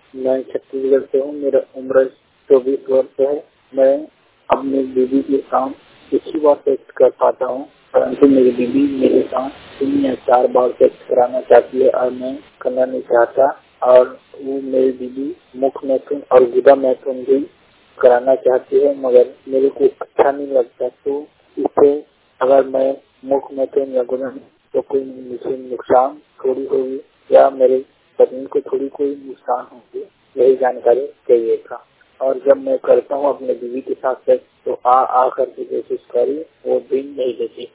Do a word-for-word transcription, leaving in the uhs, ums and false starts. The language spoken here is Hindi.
मैं छत्तीसगढ़ से हूँ। मेरा उम्र चौबीस वर्ष है। मैं अपनी बीवी के साथ एक ही बार सेक्स कर पाता हूँ, परंतु मेरी बीवी मेरे साथ तीन या चार बार सेक्स कराना चाहती है और मैं करना नहीं चाहता। और वो मेरी बीवी मुख्य मैथुन और गुदा मैथुन भी कराना चाहती है, मगर मेरे को अच्छा नहीं लगता। तो इससे अगर मैं मुख्य मैथुन या गुदा तो कोई मुझे नुकसान थोड़ी होगी या मेरे पत्नी को थोड़ी कोई नुकसान होगी, यही जानकारी चाहिए था। और जब मैं करता हूँ अपने बीवी के साथ सेक्स तो आ आ करके कोशिश करी, वो दिन नहीं देती।